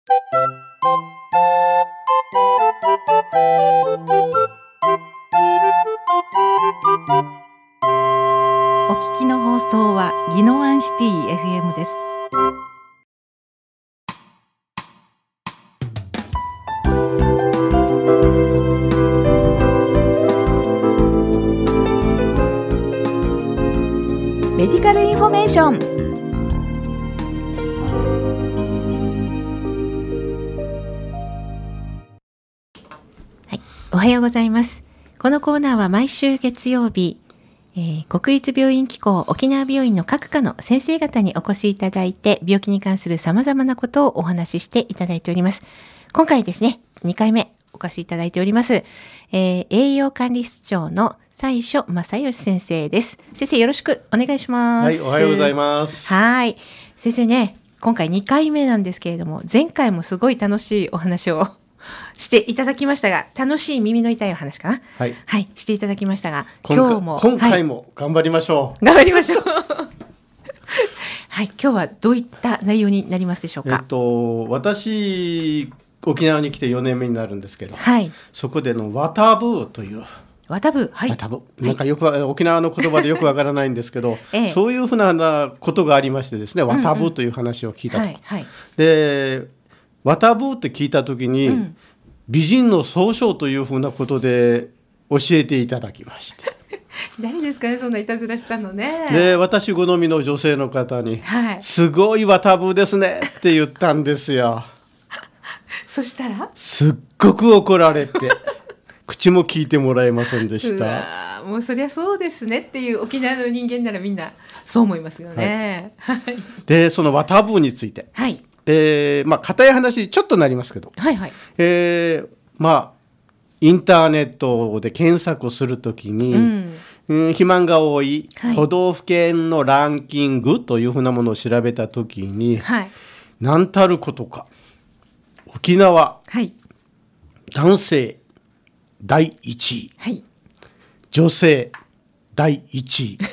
お聞きの放送は宜野湾シティ FM です。メディカルインフォメーション。はい、おはようございます。このコーナーは毎週月曜日、国立病院機構沖縄病院の各科の先生方にお越しいただいて、病気に関する様々なことをお話ししていただいております。今回ですね、2回目お越しいただいております、栄養管理室長の最初正義先生です。先生、よろしくお願いします。 はい、おはようございます。 はい。先生ね、今回2回目なんですけれども、前回もすごい楽しいお話をしていただきましたが、楽しい耳の痛いお話かな、はい、はい、していただきましたが、今回も頑張りましょう。 頑張りましょう。はい、今日はどういった内容になりますでしょうか。 私沖縄に来て4年目になるんですけど、 はい、 そこでのワタブーというワタブ、はい、 ワタブ、なんかよく沖縄の言葉でよくわからないんですけど、そういうふうなことがありましてですね、ワタブーという話を聞いたと、はいはい、でワタブーって聞いたときに、美人の総称というふうなことで教えていただきまして誰ですかね、そんないたずらしたのね。 で、私好みの女性の方に、 はい、 すごいワタブーですねって言ったんですよ。 そしたらすっごく怒られて口も聞いてもらえませんでした。 もうそりゃそうですねっていう沖縄の人間ならみんなそう思いますよね。はい、 で、そのワタブーについて、はい、固い話ちょっとなりますけど、はいはい、インターネットで検索するときに、肥満が多い都道府県のランキングというふうなものを調べたときに、はい、何たることか沖縄、はい、男性第1位、はい、女性第1位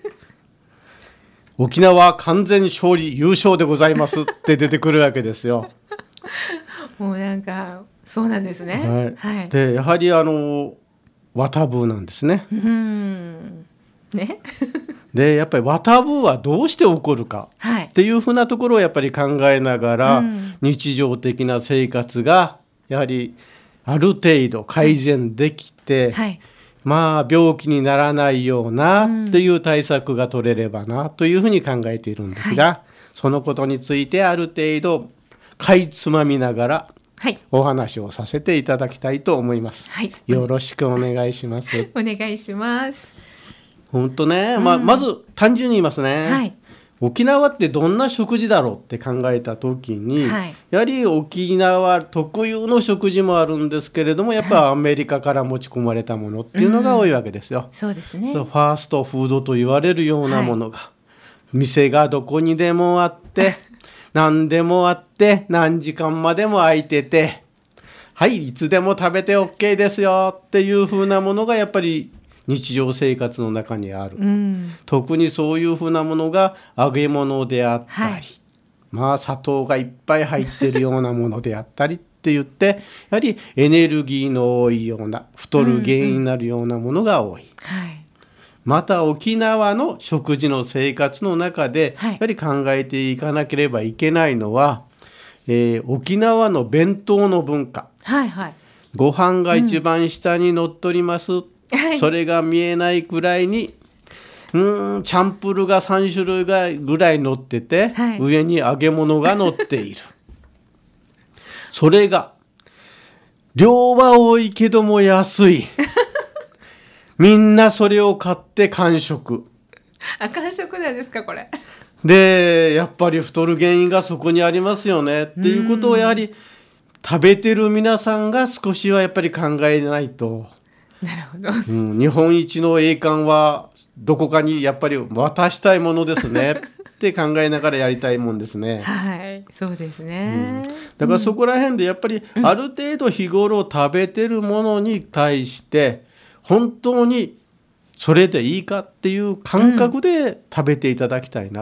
沖縄完全勝利優勝でございますって出てくるわけですよ。 もうなんかそうなんですね。 はいはい、でやはりワタブーなんですね。 ねでやっぱりワタブーはどうして起こるかっていうふうなところをやっぱり考えながら、日常的な生活がやはりある程度改善できて、はい、病気にならないようなっていう対策が取れればなというふうに考えているんですが、はい、そのことについてある程度かいつまみながらお話をさせていただきたいと思います。はい、よろしくお願いします。 お願いします。 本当ね、まず単純に言いますね。はい、沖縄ってどんな食事だろうって考えた時に、はい、やはり沖縄特有の食事もあるんですけれども、やっぱアメリカから持ち込まれたものっていうのが多いわけですよ。 そうですね。 ファーストフードと言われるようなものが、はい、店がどこにでもあって何でもあって何時間までも空いてて、はいいつでも食べて OK ですよっていう風なものがやっぱり日常生活の中にある、特にそういう風なものが揚げ物であったり、はい、砂糖がいっぱい入ってるようなものであったりって言ってやはりエネルギーの多いような太る原因になるようなものが多い、はい、また沖縄の食事の生活の中でやはり考えていかなければいけないのは、沖縄の弁当の文化、はいはい、ご飯が一番下に乗っとります、それが見えないくらいにチャンプルが3種類ぐらい乗ってて、はい、上に揚げ物が乗っているそれが量は多いけども安いみんなそれを買って完食。 完食なんですかこれでやっぱり太る原因がそこにありますよねっていうことをやはり食べてる皆さんが少しはやっぱり考えないと。 なるほど、 日本一の栄冠はどこかにやっぱり渡したいものですねって考えながらやりたいもんですね。 はい、そうですね、 だからそこら辺でやっぱりある程度日頃食べてるものに対して本当にそれでいいかっていう感覚で食べていただきたいな、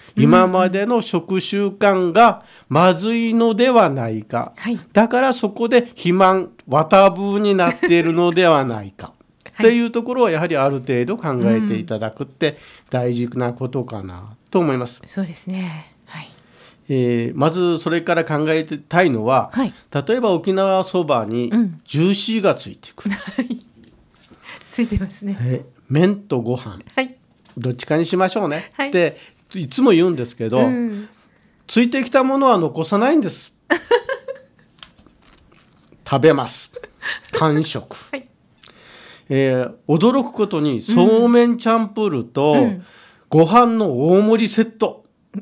今までの食習慣がまずいのではないか、 はい、 だからそこで肥満綿ブになっているのではないかっていうところはやはりある程度考えていただくって大事なことかなと思います。 そうですね。はい。 まずそれから考えたいのは、 はい、 例えば沖縄そばにジューシーがついてくる、 ついてますね。 麺とご飯、 はい、 どっちかにしましょうね、 はい、 っていつも言うんですけど、ついてきたものは残さないんです食べます、完食、はい、驚くことにそうめんチャンプルーとご飯の大盛りセット、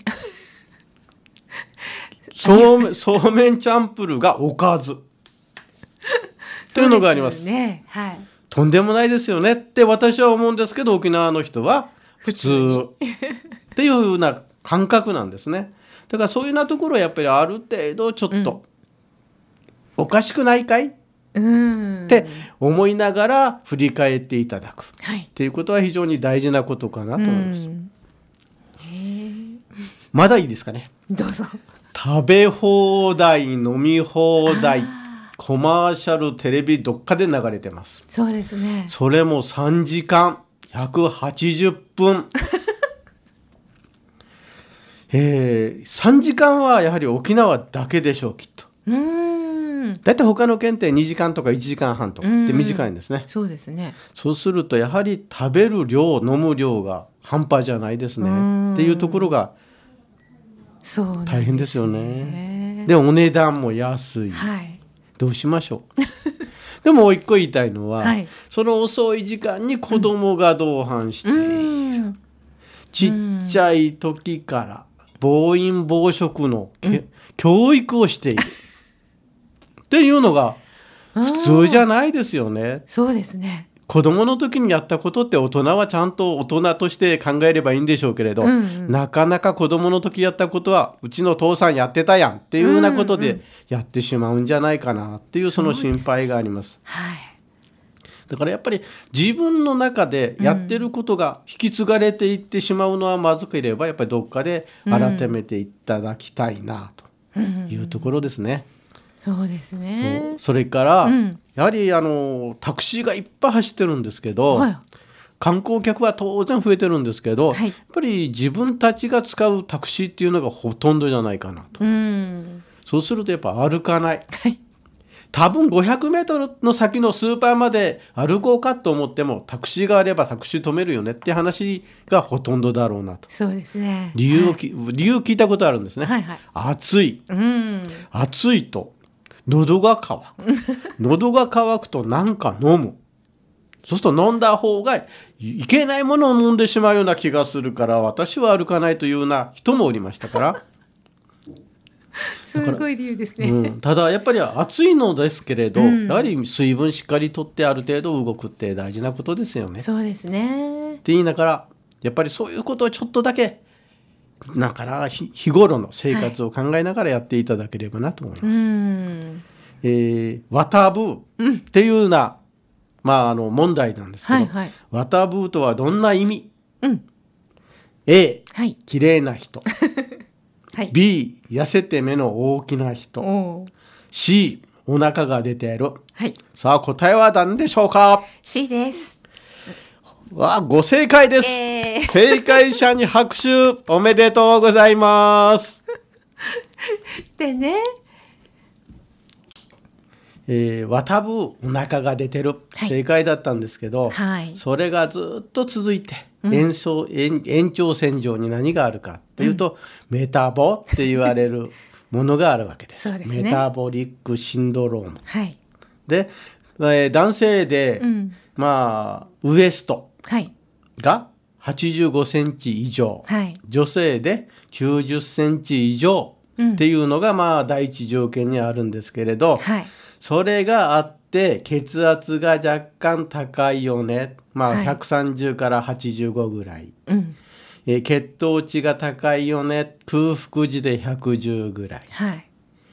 そうめんチャンプルーがおかずというのがあります。 そうですね。はい、 とんでもないですよねって私は思うんですけど、沖縄の人は普通っていうような感覚なんですね。だからそういうようなところはやっぱりある程度ちょっと、おかしくないかいって思いながら振り返っていただく、っていうことは非常に大事なことかなと思います。まだいいですかね。 どうぞ。 食べ放題、飲み放題、コマーシャル、テレビどっかで流れてます。 そうですね。 それも3時間180分3時間はやはり沖縄だけでしょう、きっと。だいたい他の県って2時間とか1時間半とかって短いんですね。 そうですね。 そうするとやはり食べる量、飲む量が半端じゃないですねっていうところが大変ですよね。でお値段も安い、はい、どうしましょうでも一個言いたいのは、はい、その遅い時間に子供が同伴している、ちっちゃい時から暴飲暴食の、教育をしているっていうのが普通じゃないですよね。 そうですね。 子供の時にやったことって大人はちゃんと大人として考えればいいんでしょうけれど、なかなか子供の時やったことはうちの父さんやってたやんっていうようなことでやってしまうんじゃないかなっていうその心配があります。はい、だからやっぱり自分の中でやってることが引き継がれていってしまうのはまずければ、やっぱりどっかで改めていただきたいなというところですね。 そうですね。 それから、やはりタクシーがいっぱい走ってるんですけど、はい、観光客は当然増えてるんですけど、はい、やっぱり自分たちが使うタクシーっていうのがほとんどじゃないかなと。そうするとやっぱ歩かない、はい、多分500メートルの先のスーパーまで歩こうかと思ってもタクシーがあればタクシー止めるよねって話がほとんどだろうなと。 そうですね。 理由聞いたことあるんですね。はいはい、暑い、暑いと喉が渇く喉が渇くと何か飲む、そうすると飲んだ方がいけないものを飲んでしまうような気がするから私は歩かないというような人もおりましたからすごい理由ですね。 ただやっぱり暑いのですけれど、やはり水分しっかりとってある程度動くって大事なことですよね。 そうですね。 って言いながらやっぱりそういうことをちょっとだけだから日頃の生活を考えながらやっていただければなと思います。ワタブーっていうような、問題なんですけど、ワタブーとはどんな意味、A、綺麗な人B、痩せて目の大きな人C、お腹が出ている、さあ答えは何でしょうか。 C です。 ご正解です、正解者に拍手おめでとうございますでね、 ワタブー、お腹が出てる、正解だったんですけど、それがずっと続いて延長線上に何があるかというと、メタボって言われるものがあるわけです。メタボリックシンドローム、で、男性で、ウエストが85センチ以上、女性で90センチ以上っていうのが第一条件にあるんですけれど、それがあって血圧が若干高いよね、130から85ぐらい、血糖値が高いよね、空腹時で110ぐらい、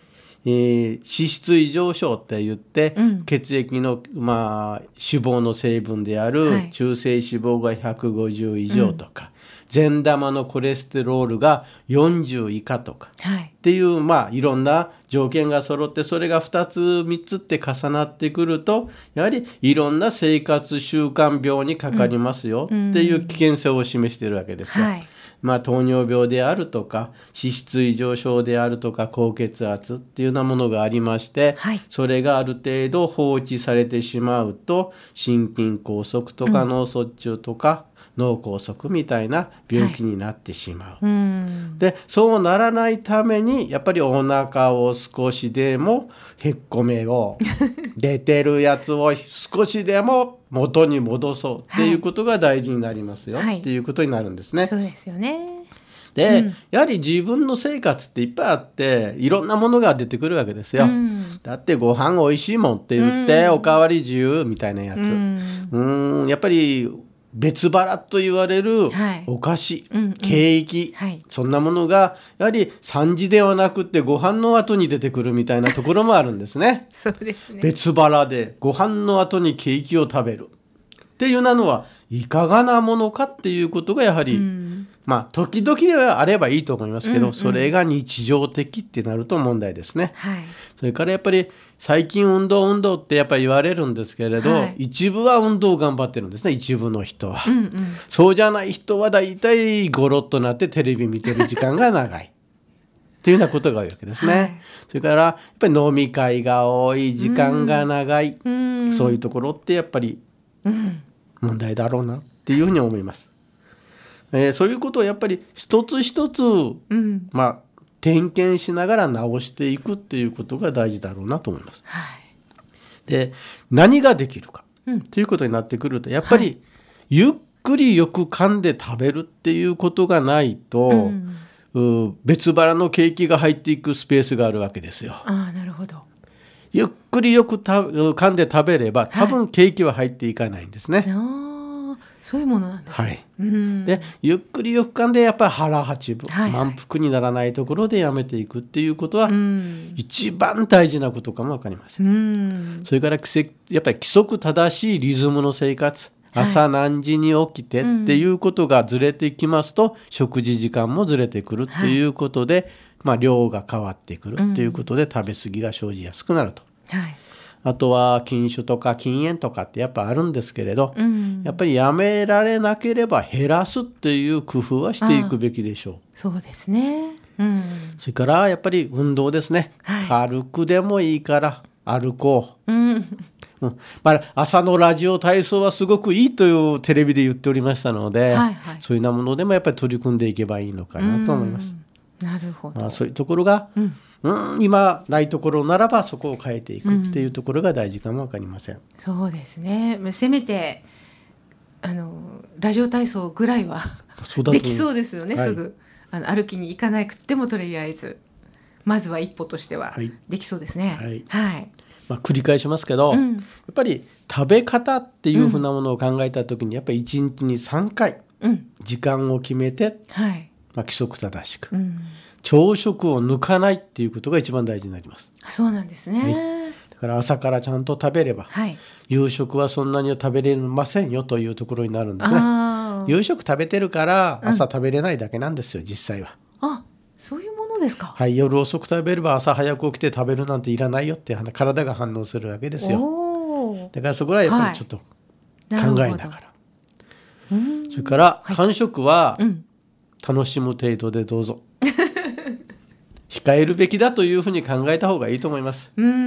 脂質異常症って言って、 うん、 血液の、脂肪の成分であるはい中性脂肪が150以上とか、善玉のコレステロールが40以下とかはいっていう、いろんな条件が揃って、それが2つ3つって重なってくると、やはりいろんな生活習慣病にかかりますよっていう危険性を示しているわけですよ。 はい、 糖尿病であるとか脂質異常症であるとか高血圧っていうようなものがありまして、 はい、 それがある程度放置されてしまうと心筋梗塞とか脳卒中とか、脳梗塞みたいな病気になってしまう、でそうならないためにやっぱりお腹を少しでもへっこめを出てるやつを少しでも元に戻そうっていうことが大事になりますよ、っていうことになるんですね。 そうですよね。 で、やはり自分の生活っていっぱいあっていろんなものが出てくるわけですよ、だってご飯おいしいもんって言って、おかわり自由みたいなやつ、やっぱり別腹と言われるお菓子、ケーキ、そんなものがやはり3時ではなくってご飯の後に出てくるみたいなところもあるんですね。 そうですね。 別腹でご飯の後にケーキを食べるっていうのはいかがなものかっていうことがやはり、時々ではあればいいと思いますけど、それが日常的ってなると問題ですね、それからやっぱり最近運動ってやっぱり言われるんですけれど、一部は運動を頑張ってるんですね、一部の人は、そうじゃない人はだいたいゴロッとなってテレビ見てる時間が長いというようなことが多いわけですね、それからやっぱり飲み会が多い、時間が長い、そういうところってやっぱり問題だろうなっていうふうに思います、そういうことをやっぱり一つ一つ、点検しながら直していくっていうことが大事だろうなと思います、で何ができるかということになってくると、やっぱりゆっくりよく噛んで食べるっていうことがないと、別腹のケーキが入っていくスペースがあるわけですよ。 なるほど。 ゆっくりよく噛んで食べれば多分ケーキは入っていかないんですね、 そういうものなんですね、 でゆっくりよく噛んでやっぱり腹八分、満腹にならないところでやめていくっていうことは、一番大事なことかも分かりません、それからやっぱり規則正しいリズムの生活、朝何時に起きてっていうことがずれてきますと、食事時間もずれてくるっていうことで、量が変わってくるっていうことで食べ過ぎが生じやすくなると、あとは禁酒とか禁煙とかってやっぱあるんですけれど、やっぱりやめられなければ減らすっていう工夫はしていくべきでしょう。 そうですね、 それからやっぱり運動ですね、軽くでもいいから歩こう、朝のラジオ体操はすごくいいというテレビで言っておりましたので、そういうようなものでもやっぱり取り組んでいけばいいのかなと思います。 なるほど、 そういうところが、今ないところならばそこを変えていくっていうところが大事かも分かりません、 そうですね、せめてラジオ体操ぐらいはできそうですよね、すぐ歩きに行かなくてもとりあえずまずは一歩としてはできそうですね、 繰り返しますけど、やっぱり食べ方っていうふうなものを考えた時にやっぱり1日に3回時間を決めて、規則正しく、朝食を抜かないっていうことが一番大事になります。 そうなんですね、 だから朝からちゃんと食べれば、夕食はそんなには食べれませんよというところになるんですね。夕食食べてるから朝食べれないだけなんですよ、実際は。 そういうものですか。 夜遅く食べれば朝早く起きて食べるなんていらないよって体が反応するわけですよ。だからそこはやっぱりちょっと考えながら、それから間食は楽しむ程度でどうぞ控えるべきだというふうに考えた方がいいと思います。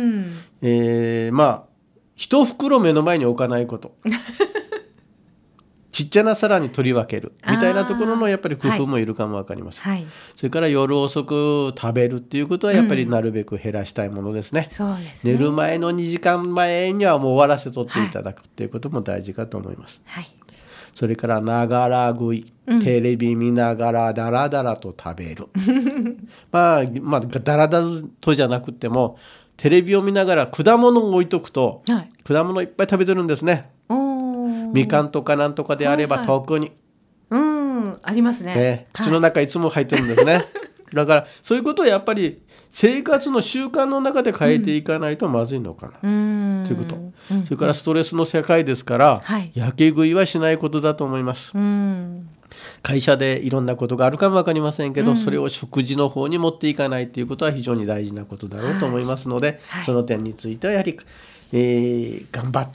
一袋目の前に置かないことちっちゃな皿に取り分けるみたいなところのやっぱり工夫もいるかも分かります、それから夜遅く食べるっていうことはやっぱりなるべく減らしたいものですね、寝る前の2時間前にはもう終わらせとっていただくっていうことも大事かと思います、それからながら食い、テレビ見ながらだらだらと食べるだらだらとじゃなくてもテレビを見ながら果物を置いとくと、果物いっぱい食べてるんですね。みかんとかなんとかであれば特に、 ありますね、 口の中いつも入ってるんですねだからそういうことをやっぱり生活の習慣の中で変えていかないとまずいのかな、ということ、それからストレスの世界ですから、やけ食いはしないことだと思います。会社でいろんなことがあるかも分かりませんけど、それを食事の方に持っていかないということは非常に大事なことだろうと思いますので、その点についてはやはり、頑張って、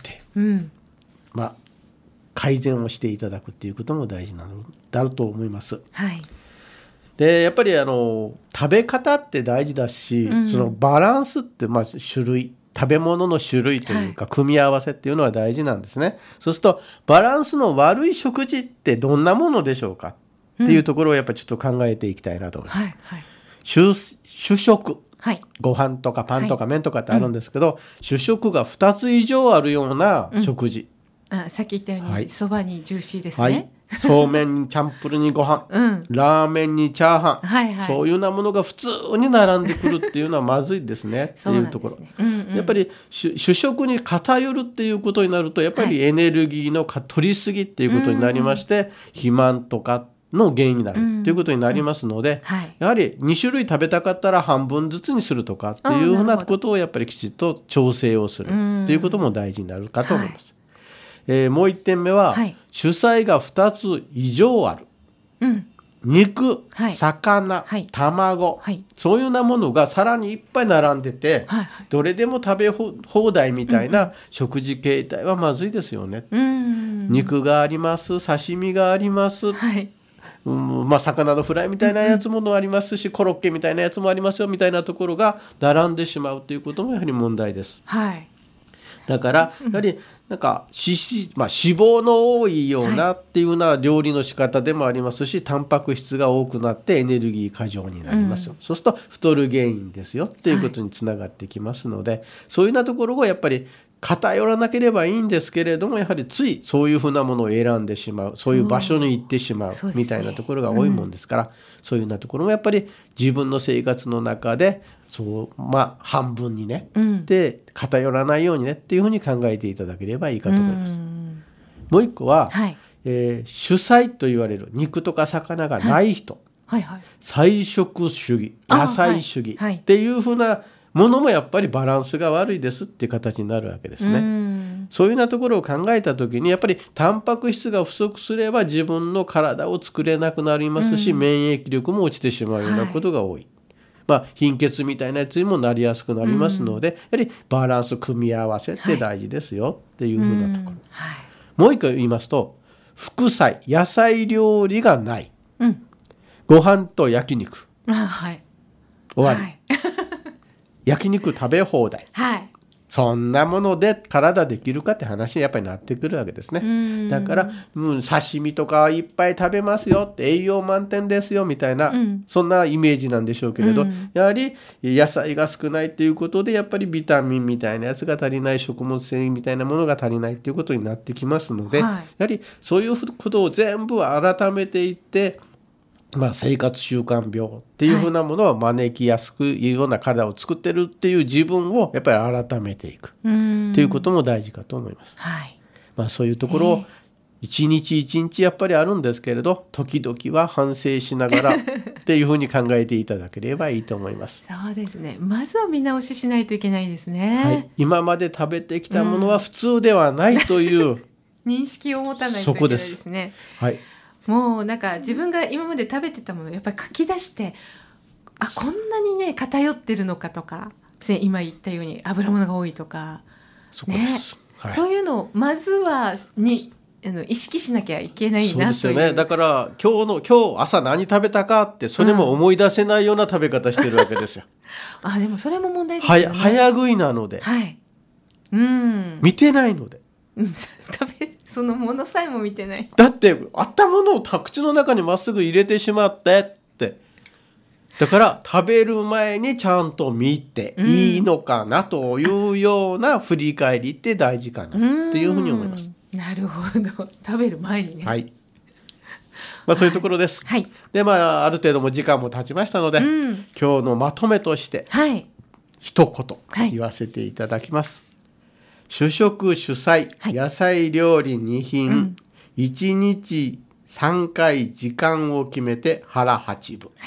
改善をしていただくということも大事なのだろうと思います。でやっぱり食べ方って大事だし、そのバランスって、種類、食べ物の種類というか組み合わせっていうのは大事なんですね。そうするとバランスの悪い食事ってどんなものでしょうかっていうところをやっぱりちょっと考えていきたいなと思います。主食、ご飯とかパンとか麺とかってあるんですけど、主食が2つ以上あるような食事、 さっき言ったようにそばにジューシーですね、 そうめんにチャンプルにご飯、ラーメンにチャーハン、そういうようなものが普通に並んでくるっていうのはまずいですねっていうところ、やっぱり主食に偏るっていうことになるとやっぱりエネルギーの取りすぎっていうことになりまして、肥満とかの原因になるということになりますので、やはり2種類食べたかったら半分ずつにするとかっていうふうなことをやっぱりきちっと調整をするっていうことも大事になるかと思います。もう1点目は、主菜が2つ以上ある、肉、魚、卵、そういうようなものがさらにいっぱい並んでて、どれでも食べ放題みたいな食事形態はまずいですよね。肉があります、刺身があります、魚のフライみたいなやつもありますし、コロッケみたいなやつもありますよみたいなところが並んでしまうということもやはり問題です。だからやはりなんか脂肪の多いようなっていうような料理の仕方でもありますし、タンパク質が多くなってエネルギー過剰になりますよ、そうすると太る原因ですよっていうことにつながってきますので、そういうようなところをやっぱり偏らなければいいんですけれども、やはりついそういうふうなものを選んでしまう、そういう場所に行ってしまうみたいなところが多いもんですから、そういうようなところもやっぱり自分の生活の中で半分にね、で偏らないようにねっていうふうに考えていただければいいかと思います。もう一個は、主菜と言われる肉とか魚がない人、菜食主義、野菜主義っていうふうなものもやっぱりバランスが悪いですっていう形になるわけですね。そういうようなところを考えた時にやっぱりタンパク質が不足すれば自分の体を作れなくなりますし、免疫力も落ちてしまうようなことが多い、貧血みたいなやつにもなりやすくなりますので、やはりバランス組み合わせって大事ですよっていうふうなところ、もう一回言いますと、副菜、野菜料理がない、ご飯と焼肉、終わり、焼肉食べ放題、そんなもので体できるかって話にやっぱりなってくるわけですね。だから、刺身とかいっぱい食べますよって栄養満点ですよみたいな、そんなイメージなんでしょうけれど、やはり野菜が少ないということでやっぱりビタミンみたいなやつが足りない、食物繊維みたいなものが足りないということになってきますので、やはりそういうことを全部改めていって生活習慣病っていうふうなものを招きやすくいうような体を作ってるっていう自分をやっぱり改めていくっていうことも大事かと思います。そういうところを一日一日やっぱりあるんですけれど、時々は反省しながらっていうふうに考えていただければいいと思います。 そうですね、まずは見直ししないといけないですね。 今まで食べてきたものは普通ではないという認識を持たないといけないですね。もうなんか自分が今まで食べてたものをやっぱり書き出して、こんなにね偏ってるのかとか、今言ったように油物が多いとか、そういうのをまずは意識しなきゃいけないなという。そうですよね。 だから今日朝何食べたかってそれも思い出せないような食べ方してるわけですよ。 でもそれも問題ですよね。 早食いなので、見てないので、 そのものさえも見てない。 だってあったものを口の中にまっすぐ入れてしまってって、だから食べる前にちゃんと見ていいのかなというような振り返りって大事かなっていうふうに思います。 なるほど、食べる前にね。 そういうところです。である程度も時間も経ちましたので、今日のまとめとして一言言わせていただきます。主食主菜、野菜料理2品、1日3回時間を決めて腹8分、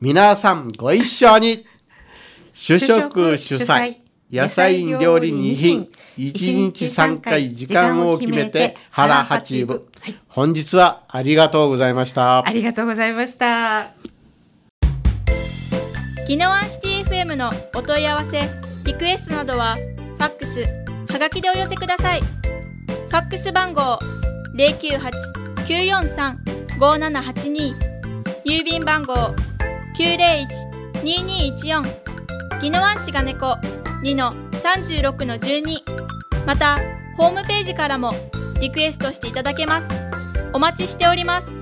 皆さんご一緒に。主食主菜野菜料理2品1日3回時間を決めて腹八分、本日はありがとうございました。 ありがとうございました。 ギノワンシティ FM のお問い合わせリクエストなどはファックスはがきでお寄せください。ファックス番号 098-943-5782 郵便番号 901-2214 ギノワンシガネコ 2-36-12 またホームページからもリクエストしていただけます。お待ちしております。